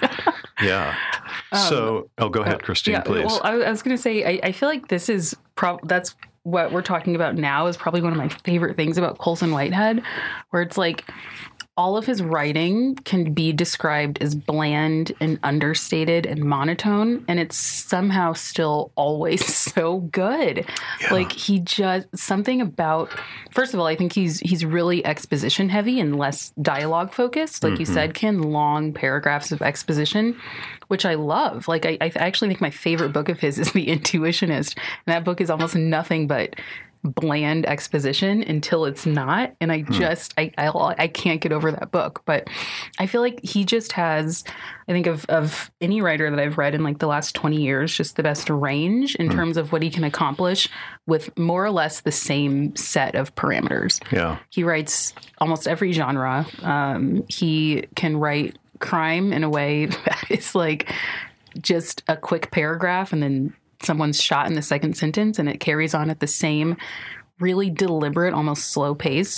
Yeah. Um, so, oh, go ahead, Christine, yeah, please. Well, I, I was going to say, I, I feel like this is prob that's what we're talking about now is probably one of my favorite things about Colson Whitehead, where it's like all of his writing can be described as bland and understated and monotone, and it's somehow still always so good. Yeah. Like he just something about. First of all, I think he's he's really exposition heavy and less dialogue focused. Like mm-hmm. you said, Ken, long paragraphs of exposition, which I love. Like I, I actually think my favorite book of his is The Intuitionist, and that book is almost nothing but bland exposition until it's not, and I just hmm. I, I I can't get over that book. But I feel like he just has, I think of of any writer that I've read in like the last twenty years, just the best range in hmm. terms of what he can accomplish with more or less the same set of parameters. Yeah, he writes almost every genre. Um, he can write crime in a way that is like just a quick paragraph and then someone's shot in the second sentence, and it carries on at the same really deliberate, almost slow pace.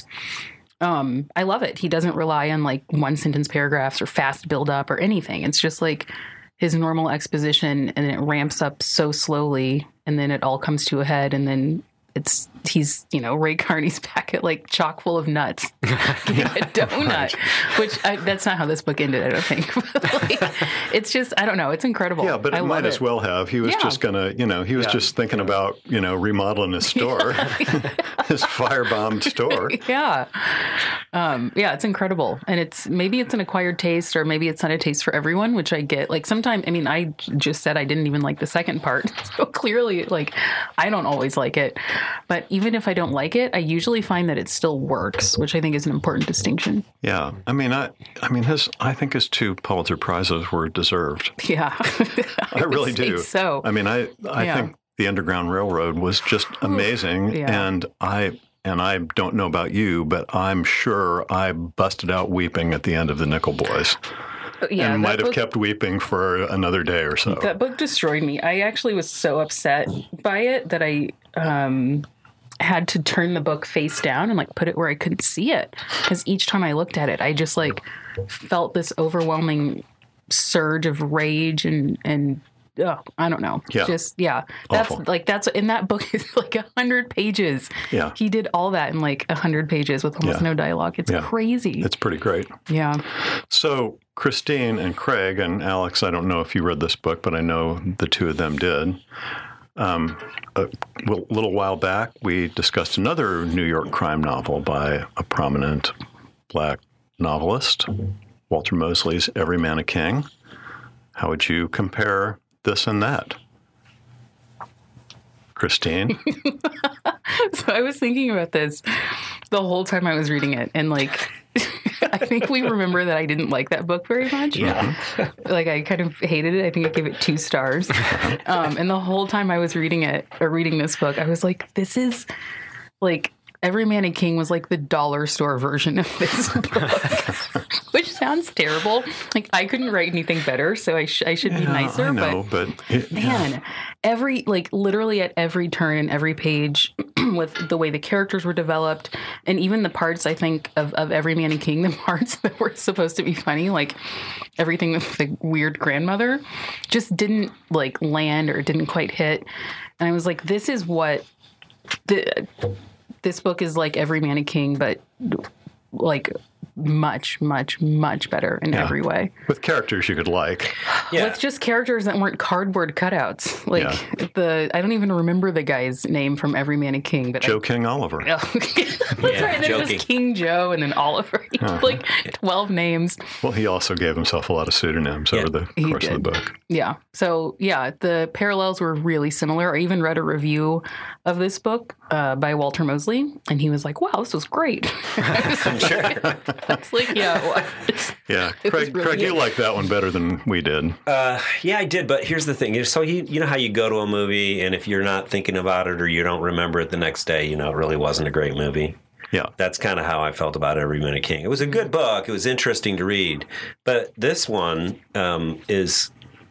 Um, I love it. He doesn't rely on like one sentence paragraphs or fast build up or anything. It's just like his normal exposition, and it ramps up so slowly, and then it all comes to a head, and then it's he's, you know, Ray Carney's back at like chock full of nuts, getting a donut, right. which I, that's not how this book ended, I don't think. But like, it's just, I don't know. It's incredible. Yeah, but it I might it. as well have. He was yeah. just going to, you know, he was yeah. just thinking yeah. about, you know, remodeling his store, his firebombed store. Yeah. Um, yeah, it's incredible. And it's, maybe it's an acquired taste, or maybe it's not a taste for everyone, which I get. Like sometimes, I mean, I just said I didn't even like the second part. So clearly, like, I don't always like it. But even if I don't like it, I usually find that it still works, which I think is an important distinction. Yeah. I mean, I I mean, his I think his two Pulitzer Prizes were deserved. Yeah. I, I really do. So. I mean, I, I yeah. think The Underground Railroad was just amazing. Yeah. And I and I don't know about you, but I'm sure I busted out weeping at the end of The Nickel Boys. Yeah, and might have book, kept weeping for another day or so. That book destroyed me. I actually was so upset by it that I um, had to turn the book face down and like put it where I couldn't see it. Because each time I looked at it, I just like felt this overwhelming surge of rage and and oh, I don't know. Yeah. Just yeah. That's Awful. like that's in that book is like a hundred pages. Yeah. He did all that in like a hundred pages with almost yeah. no dialogue. It's yeah. crazy. It's pretty great. Yeah. So Christine and Craig and Alex, I don't know if you read this book, but I know the two of them did. Um, a little while back, we discussed another New York crime novel by a prominent black novelist, Walter Mosley's Every Man a King. How would you compare this and that? Christine? So I was thinking about this the whole time I was reading it, and like I think we remember that I didn't like that book very much. Yeah. Like I kind of hated it. I think I gave it two stars. Um, and the whole time I was reading it or reading this book, I was like, this is like Every Man a King was like the dollar store version of this book, which sounds terrible. Like I couldn't write anything better, so I, sh- I should yeah, be nicer. I know, but, but it, man, yeah. every like literally at every turn and every page, with the way the characters were developed, and even the parts I think of, of Every Man a King, the parts that were supposed to be funny, like everything with the weird grandmother, just didn't like land or didn't quite hit. And I was like, this is what the. this book is like Every Man a King, but like much, much, much better in Yeah. every way. With characters you could like. Yeah. With just characters that weren't cardboard cutouts. Like Yeah. the, I don't even remember the guy's name from Every Man a King, but Joe I, King Oliver. Oh, that's Yeah, right. There's joking. just King Joe and then Oliver. Uh-huh. Like twelve names. Well, he also gave himself a lot of pseudonyms Yeah, over the he course of the did. book. Yeah. So yeah, the parallels were really similar. I even read a review of this book uh, by Walter Mosley, and he was like, "Wow, this was great." I'm sure. That's like, yeah. Well, it's- Yeah, It was Craig, really Craig, you good. liked that one better than we did. Uh, yeah, I did. But here's the thing. So you you know how you go to a movie, and if you're not thinking about it or you don't remember it the next day, you know it really wasn't a great movie. Yeah. That's kind of how I felt about Every Man a King. It was a good book. It was interesting to read. But this one um, is,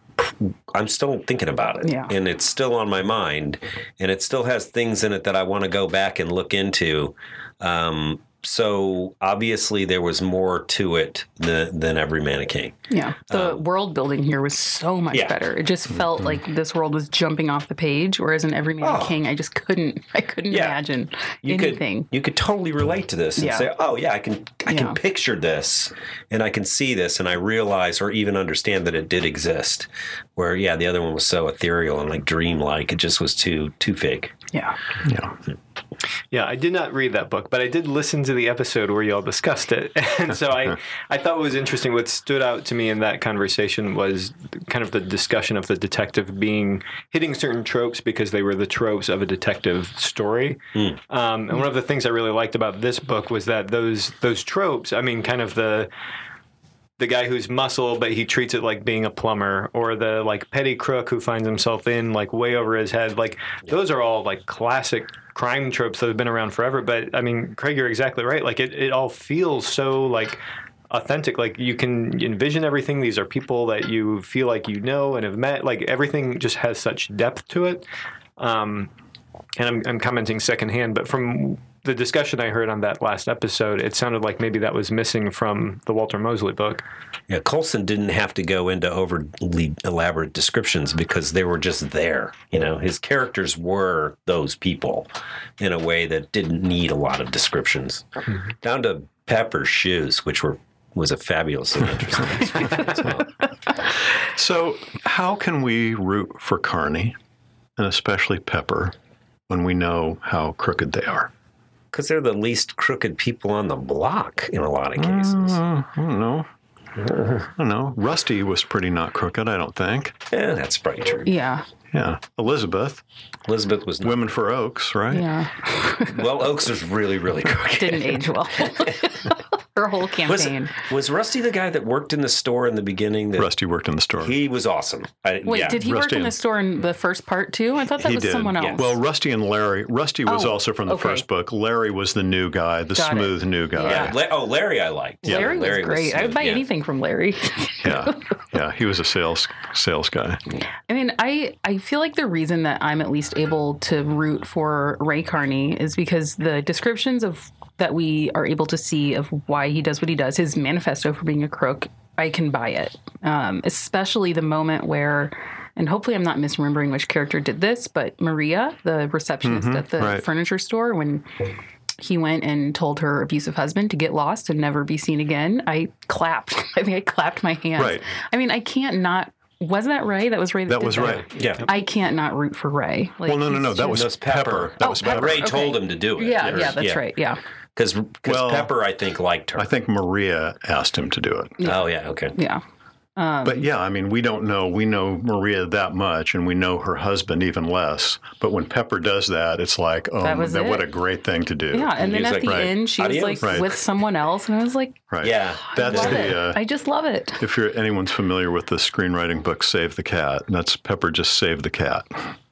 I'm still thinking about it. Yeah. And it's still on my mind. And it still has things in it that I want to go back and look into. Um, so obviously there was more to it than, than Every Man a King. yeah. The world building here was so much Um, yeah. better. It just felt like this world was jumping off the page, whereas in Every Man a Oh. King, I just couldn't. I couldn't Yeah. imagine You anything. could you could totally relate to this and Yeah. say, "Oh yeah, I can I Yeah. can picture this, and I can see this, and I realize or even understand that it did exist." Where yeah, the other one was so ethereal and like dreamlike; it just was too too fake. Yeah. Yeah. Yeah, I did not read that book, but I did listen to the episode where y'all discussed it. And so I, I thought what was interesting, what stood out to me in that conversation was kind of the discussion of the detective being, hitting certain tropes because they were the tropes of a detective story. Um, and one of the things I really liked about this book was that those those tropes, I mean, kind of the... the guy who's muscle, but he treats it like being a plumber, or the like petty crook who finds himself in like way over his head. Like those are all like classic crime tropes that have been around forever. But I mean, Craig, you're exactly right. Like it, it all feels so like authentic. Like you can envision everything. These are people that you feel like you know and have met. Like everything just has such depth to it. Um, and I'm, I'm commenting secondhand, but from the discussion I heard on that last episode, it sounded like maybe that was missing from the Walter Mosley book. Yeah, Coulson didn't have to go into overly elaborate descriptions because they were just there. You know, his characters were those people in a way that didn't need a lot of descriptions, mm-hmm. down to Pepper's shoes, which were was a fabulous and interesting experience as well. So, how can we root for Carney, and especially Pepper, when we know how crooked they are? Because they're the least crooked people on the block in a lot of cases. Uh, I don't know. I don't know. Rusty was pretty not crooked, I don't think. Yeah, that's probably true. Yeah. Yeah. Elizabeth. Elizabeth was not. Women for Oaks, right? Yeah. Well, Oaks was really, really crooked. Didn't age well. Her whole Was, campaign. was Rusty the guy that worked in the store in the beginning? That Rusty worked in the store. He was awesome. I, Wait, yeah. did he Rusty work in the and- store in the first part too? I thought that He was did. someone else. Yeah. Well, Rusty and Larry. Rusty was Oh, also from the okay. first book. Larry was the new guy, the Got it. smooth new guy. Yeah. La- oh, Larry, I liked. Yeah, Larry was Larry great. I would smooth, buy yeah. anything from Larry. Yeah. Yeah. He was a sales sales guy. I mean, I, I feel like the reason that I'm at least able to root for Ray Carney is because the descriptions of that we are able to see of why he does what he does, his manifesto for being a crook, I can buy it. Um, especially the moment where, and hopefully I'm not misremembering which character did this, but Maria, the receptionist at the right. furniture store, when he went and told her abusive husband to get lost and never be seen again, I clapped. I think I clapped my hands. Right. I mean, I can't not. Was that Ray? That was Ray. That, That did was right. Yeah. I can't not root for Ray. Like, Well, no, no, no. he's That just- was That was Pepper. Pepper. That Oh, was Pepper. Pepper. Ray Okay. told him to do it. Yeah, yeah, that's right. Yeah. Because Well- Pepper, I think, liked her. I think Maria asked him to do it. Oh, yeah, okay. Yeah. But yeah, I mean, we don't know. We know Maria that much, and we know her husband even less. But when Pepper does that, it's like, oh, That was that, what it. a great thing to do. Yeah. And he then was at like, the right. end, she was Adios. like Right. with someone else. And I was like, Right. Yeah. That's love the. it. Uh, I just love it. if you're anyone's familiar with the screenwriting book Save the Cat, that's Pepper just saved the cat.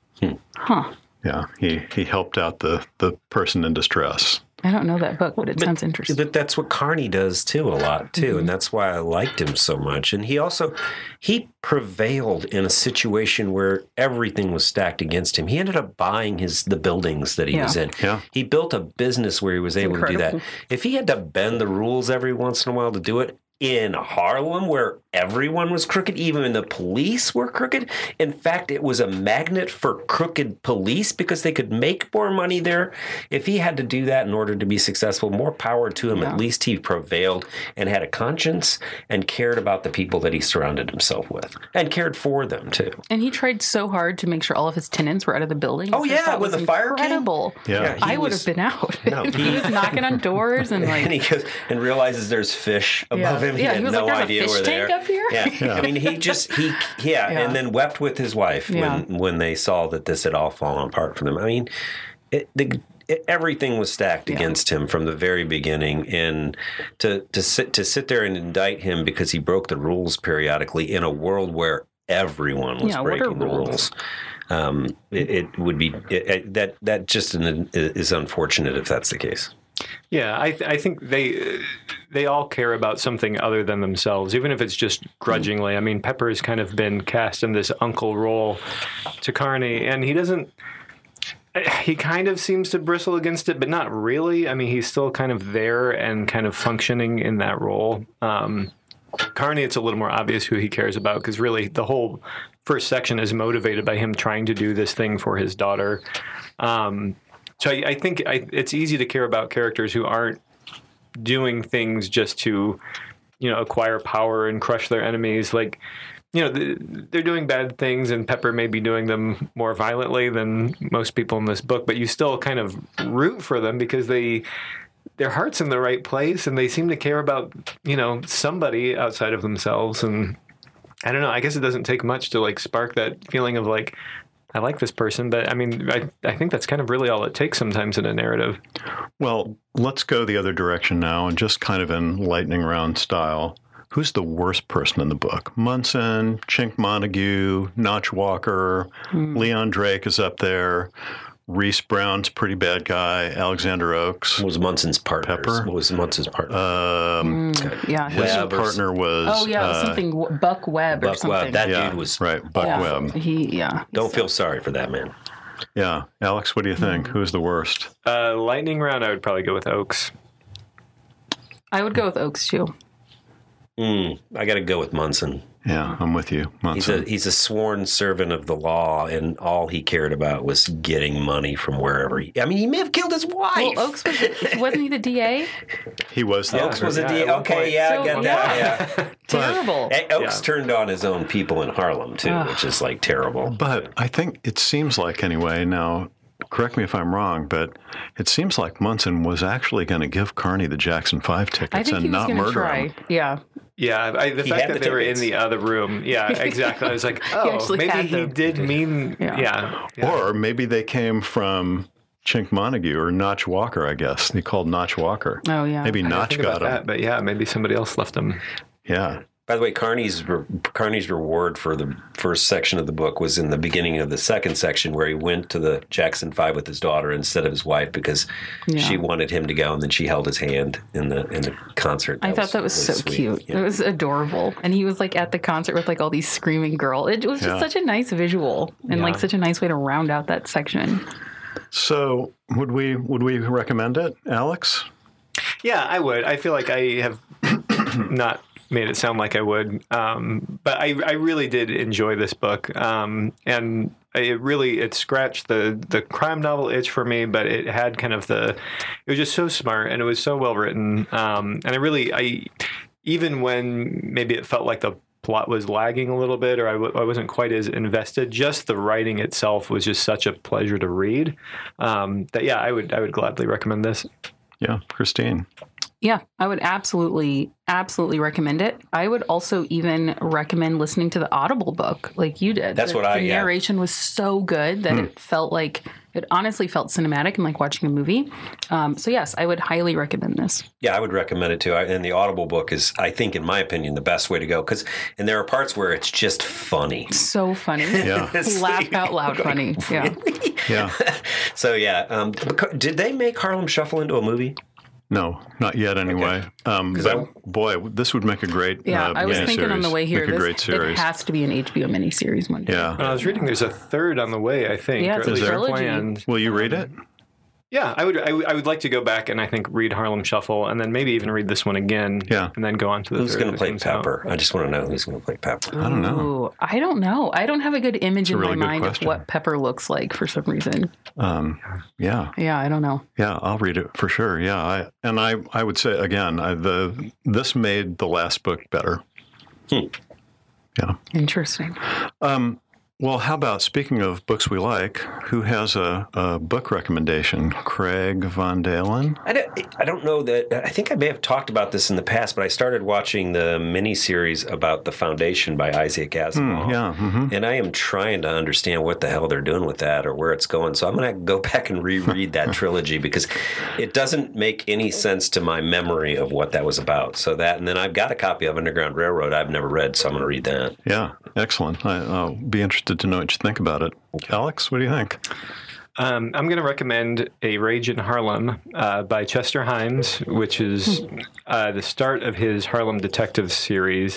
Huh. Yeah, he he helped out the the person in distress. I don't know that book, but it sounds interesting. But that's what Carney does too a lot too, and that's why I liked him so much. And he also he prevailed in a situation where everything was stacked against him. He ended up buying his the buildings that he Yeah. was in. Yeah. He built a business where he was able to do that. incredible. If he had to bend the rules every once in a while to do it, in Harlem where everyone was crooked, even the police were crooked. In fact, it was a magnet for crooked police because they could make more money there. If he had to do that in order to be successful, more power to him. Yeah. At least he prevailed and had a conscience and cared about the people that he surrounded himself with and cared for them too. And he tried so hard to make sure all of his tenants were out of the building. Oh yeah, with the fire king. Incredible. Yeah, yeah I would have been out. No, he, he was knocking on doors and like and he goes and realizes there's fish above yeah. him. He yeah, had he was no like, idea a fish we're tank there. Up here? Yeah. yeah, I mean, he just he yeah, yeah, and then wept with his wife yeah. when when they saw that this had all fallen apart for them. I mean, it, the, it, everything was stacked yeah. against him from the very beginning, and to to sit to sit there and indict him because he broke the rules periodically in a world where everyone was yeah, breaking the rules. rules. Um, it, it would be it, it, that that just an, is unfortunate if that's the case. Yeah, I th- I think they they all care about something other than themselves, even if it's just grudgingly. I mean, Pepper has kind of been cast in this uncle role to Carney, and he doesn't. He kind of seems to bristle against it, but not really. I mean, he's still kind of there and kind of functioning in that role. Um, Carney, it's a little more obvious who he cares about because really the whole first section is motivated by him trying to do this thing for his daughter. Um, so I, I think I, it's easy to care about characters who aren't doing things just to, you know, acquire power and crush their enemies. Like, you know, they're doing bad things, and Pepper may be doing them more violently than most people in this book, but you still kind of root for them because they, their heart's in the right place, and they seem to care about, you know, somebody outside of themselves. And I don't know, I guess it doesn't take much to, like, spark that feeling of, like, I like this person, but I mean, I, I think that's kind of really all it takes sometimes in a narrative. Well, let's go the other direction now, and just kind of in lightning round style. Who's the worst person in the book? Munson, Chink Montague, Notch Walker, mm. Leon Drake is up there. Reese Brown's pretty bad guy. Alexander Oakes. What was Munson's partner? Pepper. What was Munson's partner? Um, mm, yeah, his Webb partner was. Oh yeah, uh, something Buck Webb or Buck something. Webb. That yeah, dude was right. Buck yeah, Webb. He yeah. Don't feel sorry for that man. Yeah, Alex, what do you think? Mm. Who's the worst? Uh, lightning round, I would probably go with Oakes. I would go with Oakes too. Mm, I got to go with Munson. Yeah, I'm with you. Munson. He's a he's a sworn servant of the law, and all he cared about was getting money from wherever. He, I mean, he may have killed his wife. Well, Oakes was wasn't he the D A? He was the Oakes was a yeah, D A. Okay, point. yeah, So, I get that. Yeah. Terrible. Hey, Oakes Yeah. turned on his own people in Harlem too, Ugh. which is like terrible. But I think it seems like, anyway, now, correct me if I'm wrong, but it seems like Munson was actually going to give Carney the Jackson five tickets I think and he was not going to murder try. him. Yeah. Yeah, I, the He fact had that the they were in tickets. the other room. Yeah, exactly. I was like, oh, actually maybe had he them. did mean, Yeah. yeah. yeah. Or maybe they came from Chink Montague or Notch Walker, I guess. They called Notch Walker. Oh yeah. Maybe I didn't Notch think got about him. that, but yeah, maybe somebody else left him. Yeah. By the way, Carney's re- Carney's reward for the first section of the book was in the beginning of the second section, where he went to the Jackson Five with his daughter instead of his wife because Yeah. she wanted him to go, and then she held his hand in the in the concert. I thought that was so sweet. cute. Yeah. It was adorable. And he was like at the concert with like all these screaming girls. It was just Yeah. such a nice visual and Yeah. like such a nice way to round out that section. So would we would we recommend it, Alex? Yeah, I would. I feel like I have not made it sound like I would, um, but I, I really did enjoy this book, um, and it really it scratched the the crime novel itch for me. But it had kind of the, it was just so smart and it was so well written, um, and I really I even when maybe it felt like the plot was lagging a little bit or I, w- I wasn't quite as invested, just the writing itself was just such a pleasure to read, um, that yeah I would I would gladly recommend this. Yeah, Christine. Yeah, I would absolutely, absolutely recommend it. I would also even recommend listening to the Audible book like you did. That's the, what I- The yeah. narration was so good that it felt like, it honestly felt cinematic and like watching a movie. Um, so yes, I would highly recommend this. Yeah, I would recommend it too. I, and the Audible book is, I think, in my opinion, the best way to go. Because and there are parts where it's just funny. So funny. Yeah. Laugh out loud funny. Yeah. Yeah. So yeah, um, did they make Harlem Shuffle into a movie? No, not yet anyway. Um, but I- boy, this would make a great Yeah, uh, I was thinking on the way here, Make a this, great series. it has to be an H B O miniseries one day. Yeah. When I was reading, there's a third on the way, I think. Yeah, or it's at a least trilogy. planned. Will you read it? Yeah, I would. I, would- I would like to go back and I think read Harlem Shuffle, and then maybe even read this one again. Yeah. and then go on to the. Who's third going to that play comes out. Pepper? I just want to know who's going to play Pepper. I don't know. Ooh, I don't know. I don't have a good image a in really my good mind question. of what Pepper looks like for some reason. Um, yeah. Yeah, I don't know. Yeah, I'll read it for sure. Yeah, I, and I, I would say again, I, the this made the last book better. Hmm. Yeah. Interesting. Um, well, how about speaking of books we like? Who has a, a book recommendation? Craig Von Dalen. I don't, I don't know that. I think I may have talked about this in the past, but I started watching the miniseries about the Foundation by Isaac Asimov. Mm, yeah. Mm-hmm. And I am trying to understand what the hell they're doing with that or where it's going. So I'm going to go back and reread that trilogy because it doesn't make any sense to my memory of what that was about. So that, and then I've got a copy of Underground Railroad I've never read, so I'm going to read that. Yeah. Excellent. I, I'll be interested to know what you think about it. Alex, what do you think? Um, I'm going to recommend A Rage in Harlem uh, by Chester Himes, which is uh, the start of his Harlem Detective series.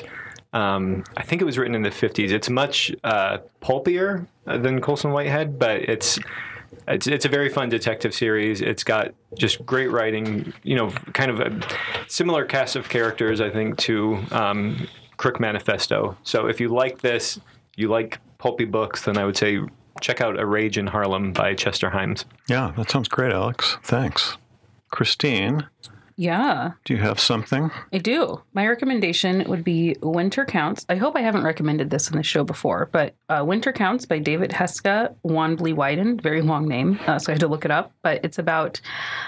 Um, I think it was written in the fifties. It's much uh, pulpier than Colson Whitehead, but it's it's it's a very fun detective series. It's got just great writing, you know, kind of a similar cast of characters, I think, to um, Crook Manifesto. So if you like this, you like pulpy books, then I would say check out A Rage in Harlem by Chester Himes. Yeah, that sounds great, Alex. Thanks. Christine, Yeah, do you have something? I do. My recommendation would be Winter Counts. I hope I haven't recommended this in the show before, but uh, Winter Counts by David Heska Wanbley Wyden. Very long name, uh, so I had to look it up. But it's about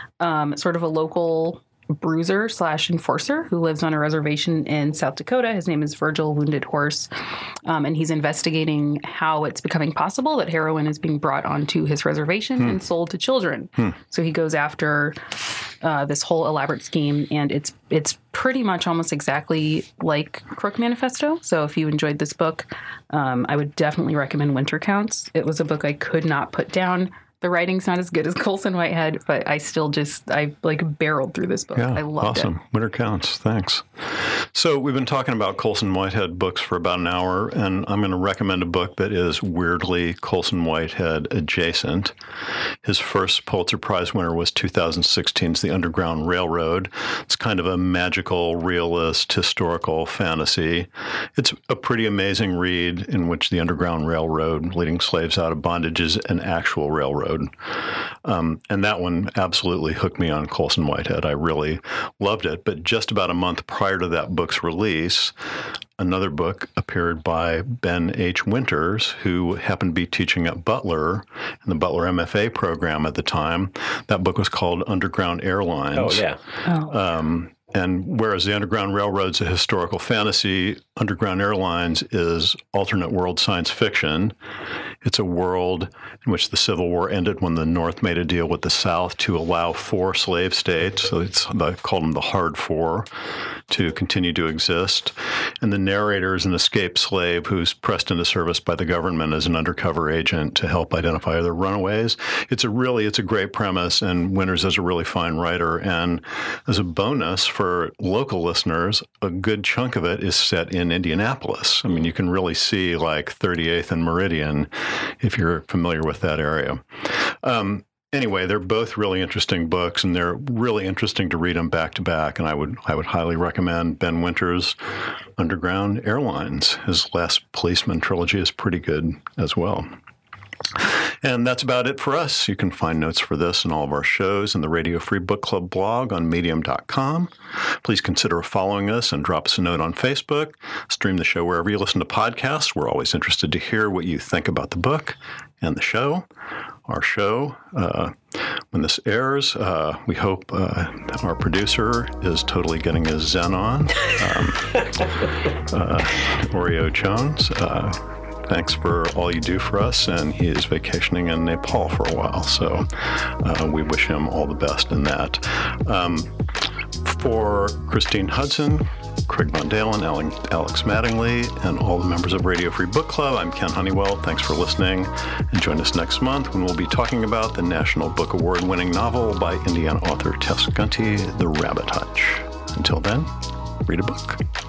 um, sort of a local bruiser slash enforcer who lives on a reservation in South Dakota. His name is Virgil Wounded Horse, um, and he's investigating how it's becoming possible that heroin is being brought onto his reservation Hmm. and sold to children. Hmm. So he goes after uh, this whole elaborate scheme, and it's it's pretty much almost exactly like Crook Manifesto. So if you enjoyed this book, um, I would definitely recommend Winter Counts. It was a book I could not put down. The writing's not as good as Colson Whitehead, but I still just, I like barreled through this book. Yeah, I loved awesome. it. Winter Counts. Thanks. So we've been talking about Colson Whitehead books for about an hour, and I'm going to recommend a book that is weirdly Colson Whitehead adjacent. His first Pulitzer Prize winner was two thousand sixteen's The Underground Railroad. It's kind of a magical, realist, historical fantasy. It's a pretty amazing read in which the Underground Railroad, leading slaves out of bondage, is an actual railroad. Um, and that one absolutely hooked me on Colson Whitehead. I really loved it. But just about a month prior to that book's release, another book appeared by Ben H. Winters, who happened to be teaching at Butler in the Butler M F A program at the time. That book was called Underground Airlines. Oh, yeah. Oh. Um, and whereas the Underground Railroad's a historical fantasy, Underground Airlines is alternate world science fiction. It's a world in which the Civil War ended when the North made a deal with the South to allow four slave states, so it's they called them the Hard Four, to continue to exist. And the narrator is an escaped slave who's pressed into service by the government as an undercover agent to help identify other runaways. It's a really, it's a great premise, and Winters is a really fine writer. And as a bonus for local listeners, a good chunk of it is set in Indianapolis. I mean, you can really see like thirty-eighth and Meridian if you're familiar with that area. Um, Anyway, they're both really interesting books, and they're really interesting to read them back to back. And I would I would highly recommend Ben Winters' Underground Airlines. His Last Policeman trilogy is pretty good as well. And that's about it for us. You can find notes for this and all of our shows in the Radio Free Book Club blog on medium dot com. Please consider following us and drop us a note on Facebook. Stream the show wherever you listen to podcasts. We're always interested to hear what you think about the book and the show. Our show, uh, when this airs, uh, we hope uh, our producer is totally getting his zen on. Um, uh, Oreo Jones. Uh, Thanks for all you do for us, and he is vacationing in Nepal for a while, so uh, we wish him all the best in that. Um, for Christine Hudson, Craig Von Dalen, Alex Mattingly, and all the members of Radio Free Book Club, I'm Ken Honeywell. Thanks for listening, and join us next month when we'll be talking about the National Book Award-winning novel by Indiana author Tess Gunty, The Rabbit Hutch. Until then, read a book.